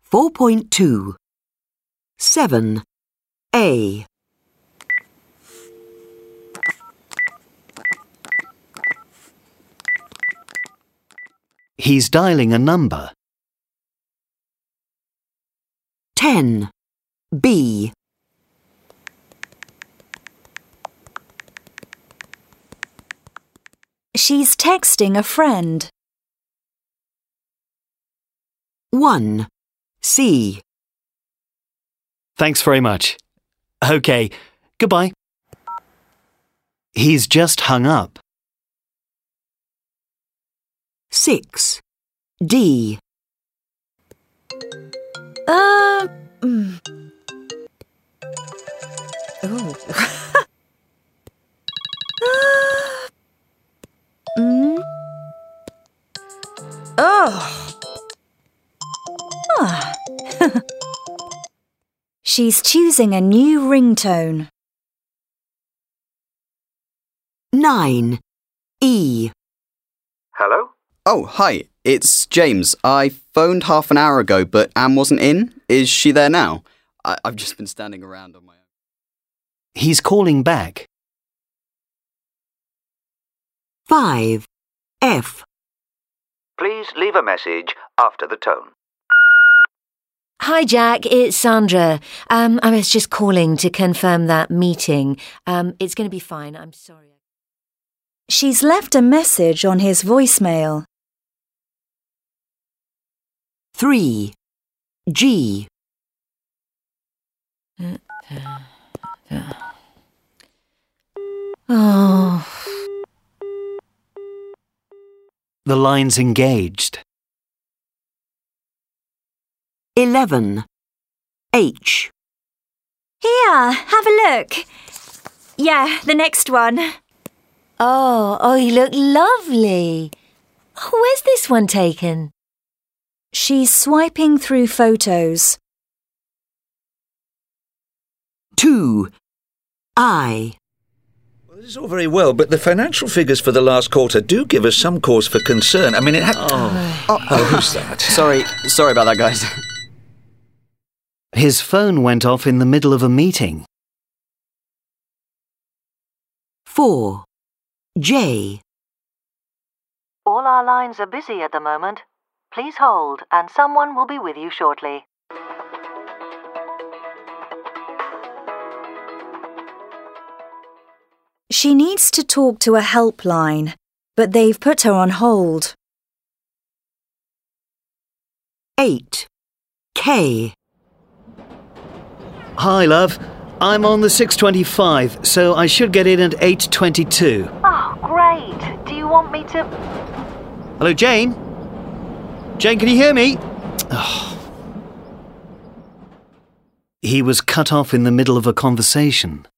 4.2 7. A. He's dialing a number. 10. B. She's texting a friend. 1. C. Thanks very much. OK, goodbye. He's just hung up. 6. D. Oh. She's choosing a new ringtone. 9. E. Hello? Oh, hi. It's James. I phoned half an hour ago, but Anne wasn't in. Is she there now? I've just been standing around on my own. He's calling back. 5. F. Please leave a message after the tone. Hi, Jack. It's Sandra. I was just calling to confirm that meeting. It's going to be fine. I'm sorry. She's left a message on his voicemail. 3. G. Oh. The line's engaged. 11. H. Here, have a look. Yeah, the next one. Oh, you look lovely. Oh, where's this one taken? She's swiping through photos. 2. I. Well, this is all very well, but the financial figures for the last quarter do give us some cause for concern. I mean, it had... who's that? Sorry about that, guys. His phone went off in the middle of a meeting. 4. J. All our lines are busy at the moment. Please hold, and someone will be with you shortly. She needs to talk to a helpline, but they've put her on hold. 8. K. Hi, love. I'm on the 6:25, so I should get in at 8:22. Oh, great. Do you want me to... Hello, Jane? Jane, can you hear me? He was cut off in the middle of a conversation.